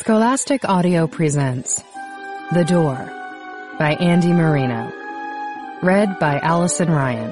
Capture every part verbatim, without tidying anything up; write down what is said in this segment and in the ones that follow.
Scholastic Audio presents The Door by Andy Marino. Read by Allison Ryan.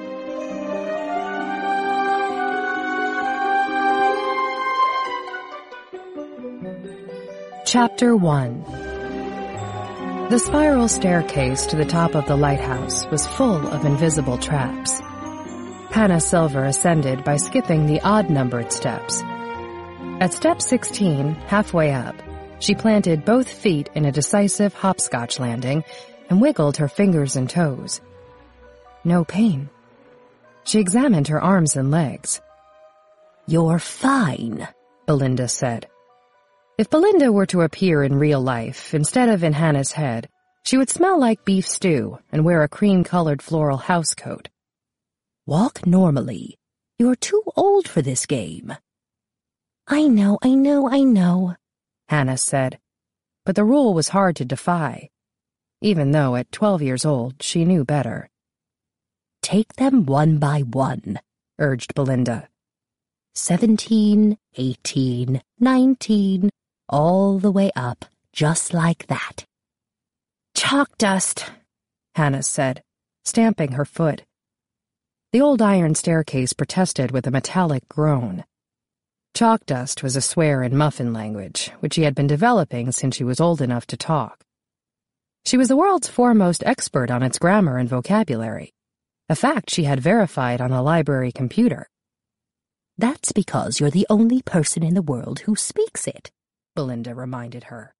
Chapter one. The spiral staircase to the top of the lighthouse was full of invisible traps. Hannah Silver ascended by skipping the odd-numbered steps. At step sixteen, halfway up, she planted both feet in a decisive hopscotch landing and wiggled her fingers and toes. No pain. She examined her arms and legs. "You're fine," Belinda said. If Belinda were to appear in real life, instead of in Hannah's head, she would smell like beef stew and wear a cream-colored floral housecoat. "Walk normally. You're too old for this game." I know, I know, I know, Hannah said, but the rule was hard to defy, even though at twelve years old she knew better. "Take them one by one," urged Belinda. Seventeen, eighteen, nineteen, all the way up, just like that. "Chalk dust," Hannah said, stamping her foot. The old iron staircase protested with a metallic groan. Chalk dust was a swear in muffin language, which she had been developing since she was old enough to talk. She was the world's foremost expert on its grammar and vocabulary, a fact she had verified on a library computer. "That's because you're the only person in the world who speaks it," Belinda reminded her.